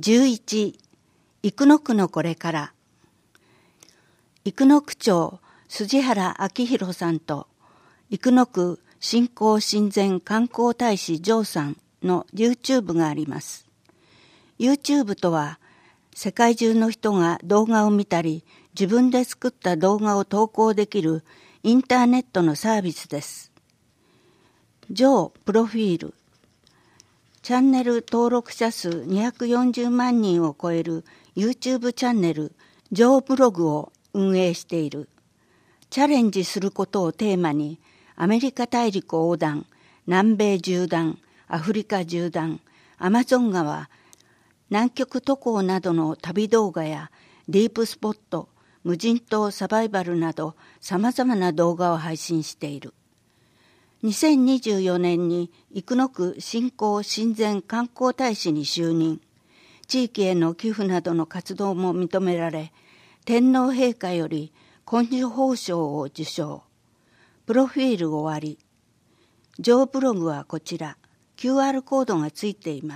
11、生野区のこれから。生野区長筋原明宏さんと生野区振興親善観光大使ジさんの YouTube があります。YouTube とは世界中の人が動画を見たり自分で作った動画を投稿できるインターネットのサービスです。プロフィール。チャンネル登録者数240万人を超える YouTube チャンネルブログを運営している。チャレンジすることをテーマにアメリカ大陸横断、南米縦断、アフリカ縦断、アマゾン川、南極渡航などの旅動画やディープスポット、無人島サバイバルなど様々な動画を配信している。2024年に生野区振興親善観光大使に就任。地域への寄付などの活動も認められ、天皇陛下より紺綬褒章を受章。プロフィール終わり。ブログはこちら。QR コードがついています。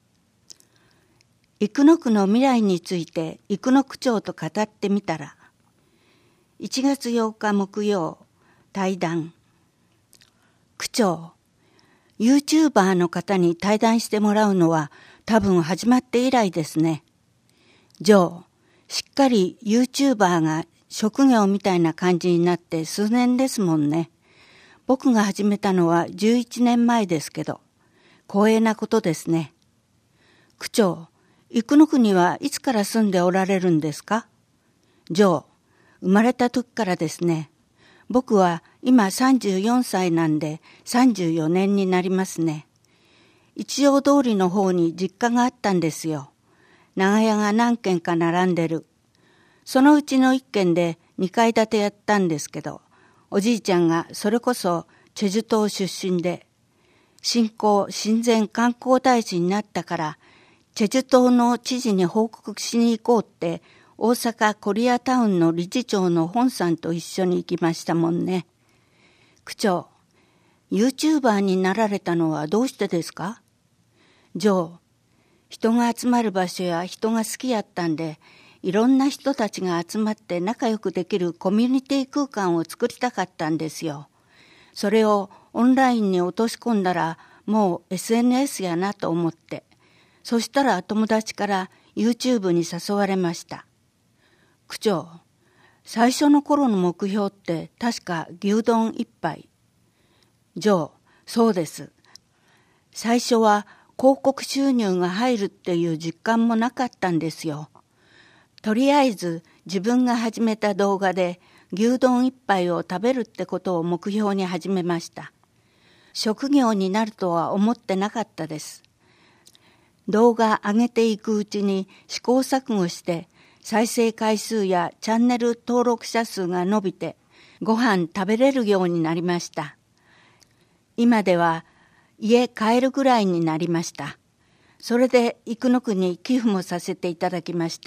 生野区の未来について生野区長と語ってみたら。1月8日木曜、対談。区長、YouTuber の方に対談してもらうのは多分始まって以来ですね。しっかり YouTuber が職業みたいな感じになって数年ですもんね。僕が始めたのは11年前ですけど、光栄なことですね。区長、生野区にはいつから住んでおられるんですか？生まれた時からですね。僕は今34歳なんで34年になりますね。一条通りの方に実家があったんですよ。長屋が何軒か並んでる。そのうちの1軒で2階建てやったんですけど、おじいちゃんがそれこそチェジュ島出身で、振興親善観光大使になったから、チェジュ島の知事に報告しに行こうって大阪コリアタウンの理事長の本さんと一緒に行きましたもんね。区長、YouTuber になられたのはどうしてですか？人が集まる場所や人が好きやったんで、いろんな人たちが集まって仲良くできるコミュニティ空間を作りたかったんですよ。それをオンラインに落とし込んだらもう SNS やなと思って、そしたら友達から YouTube に誘われました。区長、最初の頃の目標って確か牛丼一杯。そうです。最初は広告収入が入るっていう実感もなかったんですよ。とりあえず自分が始めた動画で牛丼一杯を食べるってことを目標に始めました。職業になるとは思ってなかったです。動画上げていくうちに試行錯誤して再生回数やチャンネル登録者数が伸びてご飯食べれるようになりました。今では家買えるぐらいになりました。それで生野区に寄付もさせていただきました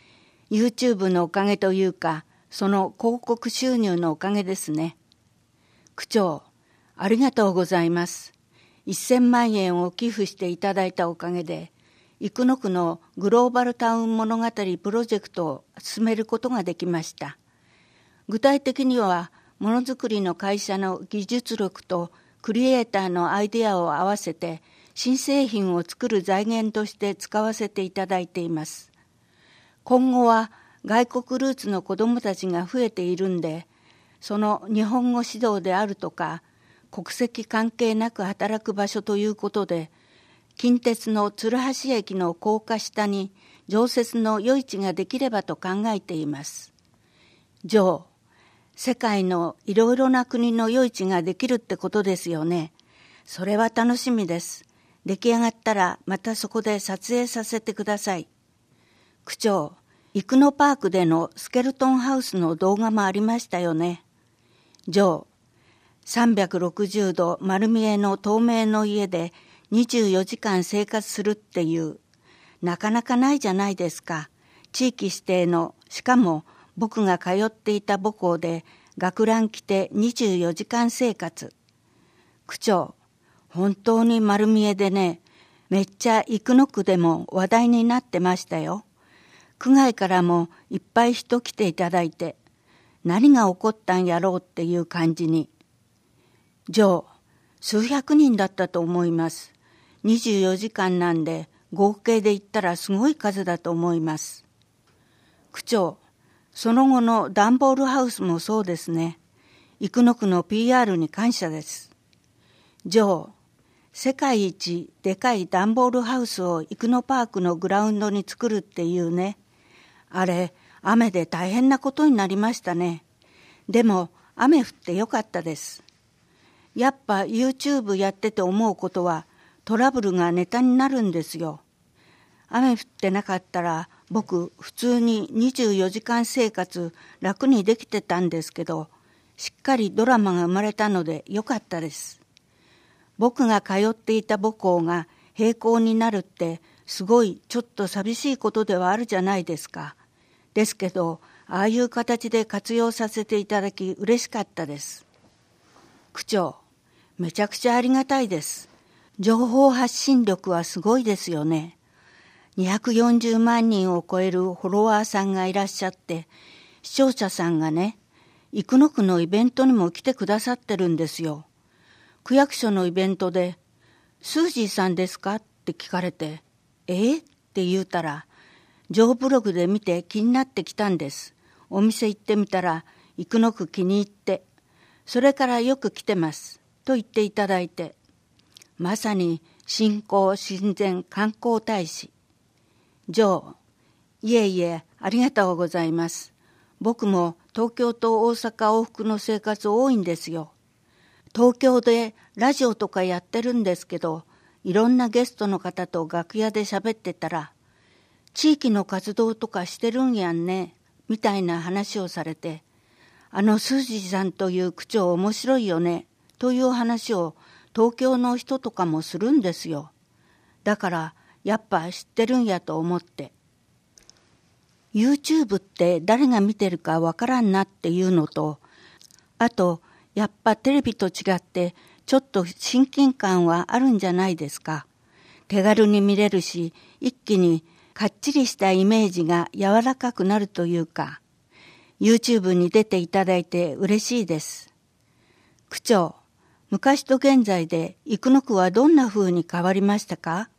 。YouTube のおかげというか、その広告収入のおかげですね。区長、ありがとうございます。1000万円を寄付していただいたおかげで、生野区のグローバルタウン物語プロジェクトを進めることができました。具体的には、ものづくりの会社の技術力とクリエイターのアイデアを合わせて、新製品を作る財源として使わせていただいています。今後は外国ルーツの子どもたちが増えているんで、その日本語指導であるとか、国籍関係なく働く場所ということで、近鉄の鶴橋駅の高架下に常設の夜市ができればと考えています。世界のいろいろな国の夜市ができるってことですよね。それは楽しみです。出来上がったらまたそこで撮影させてください。区長、生野パークでのスケルトンハウスの動画もありましたよね。360度丸見えの透明の家で24時間生活するっていう、なかなかないじゃないですか。地域指定の、しかも僕が通っていた母校で学ラン着て24時間生活。区長、本当に丸見えでね、 めっちゃ生野区でも話題になってましたよ。区外からもいっぱい人来ていただいて、何が起こったんやろうっていう感じに。数百人だったと思います。24時間なんで合計で言ったらすごい数だと思います。区長、その後の段ボールハウスもそうですね。生野区の PR に感謝です。世界一でかい段ボールハウスを生野パークのグラウンドに作るっていうね。あれ、雨で大変なことになりましたね。でも雨降ってよかったです。やっぱ YouTube やってて思うことはトラブルがネタになるんですよ。雨降ってなかったら僕普通に24時間生活楽にできてたんですけど、しっかりドラマが生まれたのでよかったです。僕が通っていた母校が閉校になるってすごいちょっと寂しいことではあるじゃないですか。ですけど、ああいう形で活用させていただき嬉しかったです。区長、めちゃくちゃありがたいです。情報発信力はすごいですよね。240万人を超えるフォロワーさんがいらっしゃって、視聴者さんがね、生野区のイベントにも来てくださってるんですよ。区役所のイベントで、スージーさんですかって聞かれて、って言うたら、ジョーブログで見て気になってきたんです。お店行ってみたら、生野区気に入って、それからよく来てます。と言っていただいて、まさに新興親善観光大使。いえ、ありがとうございます。僕も東京と大阪往復の生活多いんですよ。東京でラジオとかやってるんですけど、いろんなゲストの方と楽屋で喋ってたら、地域の活動とかしてるんやんね、みたいな話をされて、スージーさんという区長面白いよね、という話を東京の人とかもするんですよ。だからやっぱ知ってるんやと思って。YouTube って誰が見てるかわからんなっていうのと、あとやっぱテレビと違ってちょっと親近感はあるんじゃないですか。手軽に見れるし、一気にかっちりしたイメージが柔らかくなるというか、YouTube に出ていただいて嬉しいです。区長、昔と現在で生野区はどんな風に変わりましたか？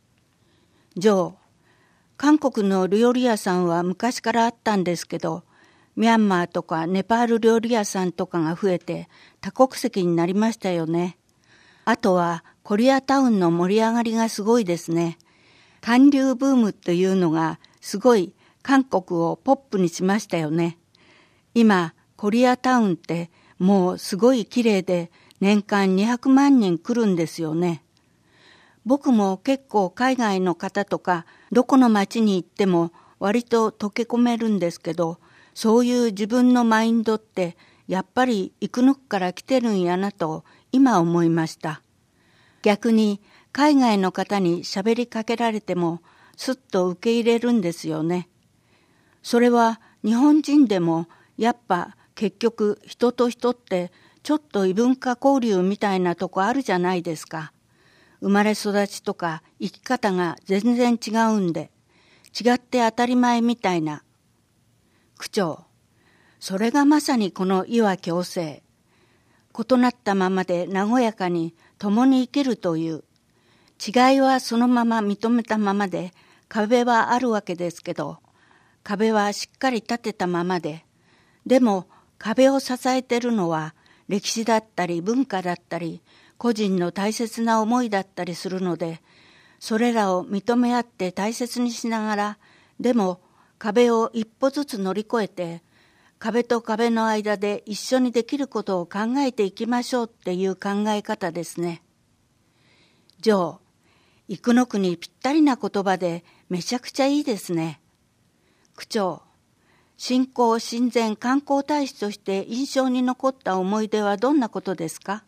韓国の料理屋さんは昔からあったんですけど、ミャンマーとかネパール料理屋さんとかが増えて多国籍になりましたよね。あとはコリアタウンの盛り上がりがすごいですね。韓流ブームというのがすごい韓国をポップにしましたよね。今コリアタウンってもうすごい綺麗で年間200万人来るんですよね。僕も結構海外の方とかどこの町に行っても割と溶け込めるんですけど、そういう自分のマインドってやっぱり生野区から来てるんやなと今思いました。逆に海外の方に喋りかけられてもすっと受け入れるんですよね。それは日本人でもやっぱ結局人と人ってちょっと異文化交流みたいなとこあるじゃないですか。生まれ育ちとか生き方が全然違うんで、違って当たり前みたいな。区長、それがまさにこの異は共生。異なったままで和やかに共に生きるという。違いはそのまま認めたままで、壁はあるわけですけど、壁はしっかり立てたままで、でも壁を支えているのは歴史だったり文化だったり、個人の大切な思いだったりするので、それらを認め合って大切にしながら、でも壁を一歩ずつ乗り越えて、壁と壁の間で一緒にできることを考えていきましょうっていう考え方ですね。生野区にぴったりな言葉でめちゃくちゃいいですね。区長、新興親善観光大使として印象に残った思い出はどんなことですか？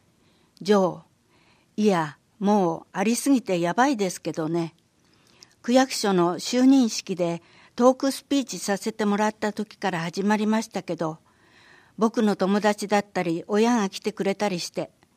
いや、もうありすぎてやばいですけどね。区役所の就任式でトークスピーチさせてもらった時から始まりましたけど、僕の友達だったり親が来てくれたりして、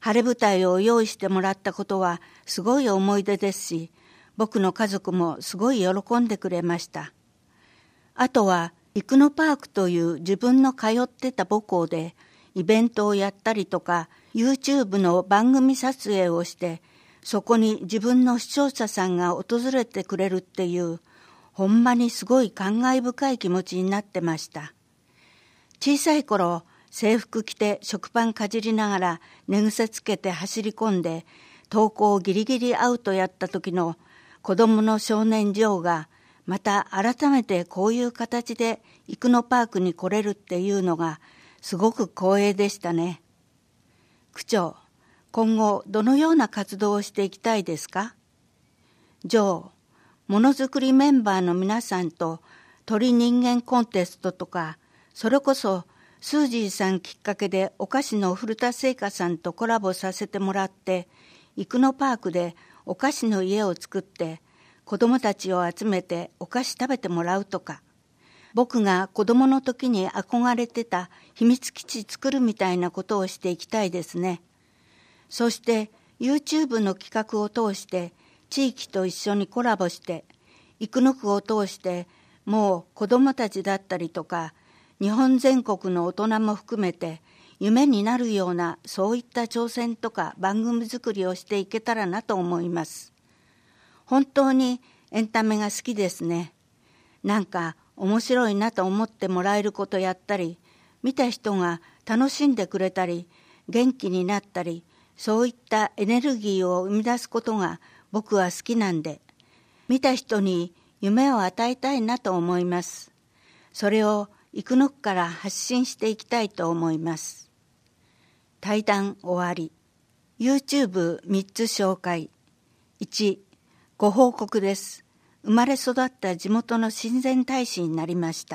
晴れ舞台を用意してもらったことはすごい思い出ですし、僕の家族もすごい喜んでくれました。あとは生野パークという自分の通ってた母校でイベントをやったりとか、YouTube の番組撮影をして、そこに自分の視聴者さんが訪れてくれるっていう、ほんまにすごい感慨深い気持ちになってました。小さい頃、制服着て食パンかじりながら寝癖つけて走り込んで、登校ギリギリアウトやった時の子供の少年ジョーが、また改めてこういう形で生野パークに来れるっていうのがすごく光栄でしたね。区長、今後どのような活動をしていきたいですか？ジョー、ものづくりメンバーの皆さんと鳥人間コンテストとか、それこそスージーさんきっかけでお菓子の古田製菓さんとコラボさせてもらって、生野パークでお菓子の家を作って子どもたちを集めてお菓子食べてもらうとか、僕が子どもの時に憧れてた秘密基地作るみたいなことをしていきたいですね。そして YouTube の企画を通して地域と一緒にコラボして、生野区を通してもう子どもたちだったりとか、日本全国の大人も含めて夢になるようなそういった挑戦とか番組作りをしていけたらなと思います。本当にエンタメが好きですね。なんか面白いなと思ってもらえることやったり、見た人が楽しんでくれたり、元気になったり、そういったエネルギーを生み出すことが僕は好きなんで、見た人に夢を与えたいなと思います。それを生野区から発信していきたいと思います。対談終わり。YouTube3 つ紹介。1、ご報告です。生まれ育った地元の親善大使になりました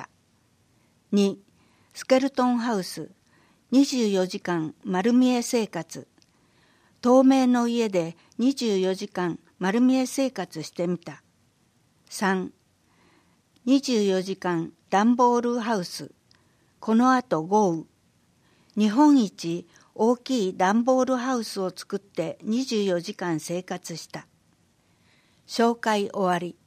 。2、スケルトンハウス、24時間丸見え生活。透明の家で24時間丸見え生活してみた。3、24時間段ボールハウス。このあと豪雨。日本一大きい段ボールハウスを作って24時間生活した。紹介終わり。